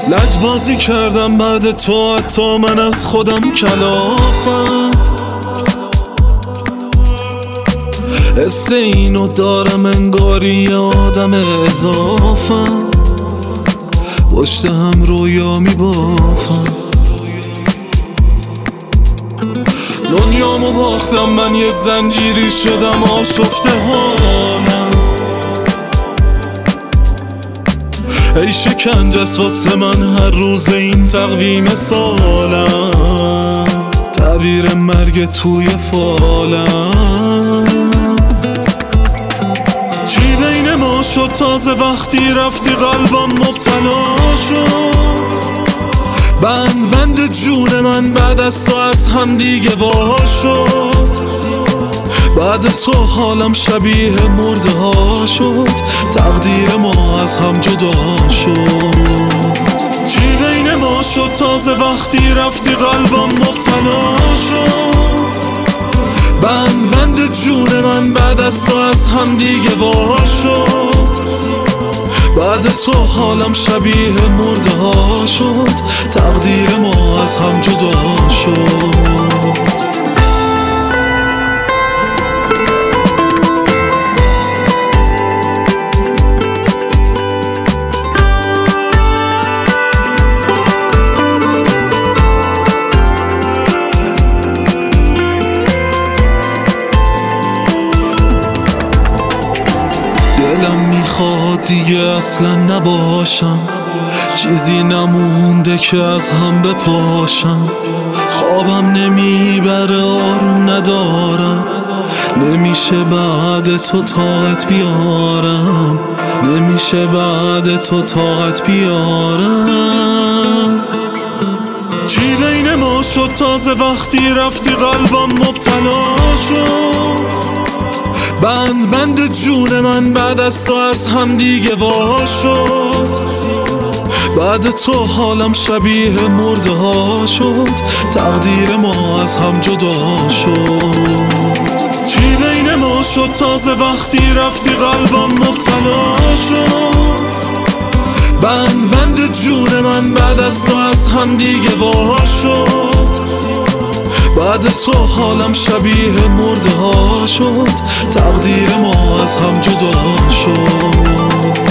لجبازی کردم بعد تو، حتی من از خودم کلافم. حس اینو دارم انگاری آدم اضافم، پشت هم رویا میبافم. دنیامو باختم، من یه زنجیری شدم آشفته حالم. ای شکنجس واسه من هر روز این تقویم سالم، تعبیر مرگ توی فالم. چی بین ما شد تازه وقتی رفتی قلبم مبتلا شد. بند جون من بعد از تو از هم دیگه وا شد. بعد تو حالم شبیه مرده ها شد، تقدیر ما از هم جدا شد. چی بین ما شد تازه وقتی رفتی قلبم مبتلا شد. بند جون من بعد از تو از هم دیگه وا شد. بعد تو حالم شبیه مرده ها شد، تقدیر ما از هم جدا شد. دلم میخواد دیگه اصلا نباشم، چیزی نمونده که از هم بپاشم. خوابم نمیبره، آروم ندارم، نمیشه بعد تو طاقت بیارم، نمیشه بعد تو طاقت بیارم. چی بین ما شد تازه وقتی رفتی قلبم مبتلا شد. بند جون من بعد از تو از هم دیگه وا شد. بعد تو حالم شبیه مرده ها شد، تقدیر ما از هم جدا شد. چی بین ما شد تازه وقتی رفتی قلبم مبتلا شد. بند جون من بعد از تو از هم دیگه وا شد. بعد تو حالم شبیه مرده ها شد، تقدیر ما از هم جدا شد.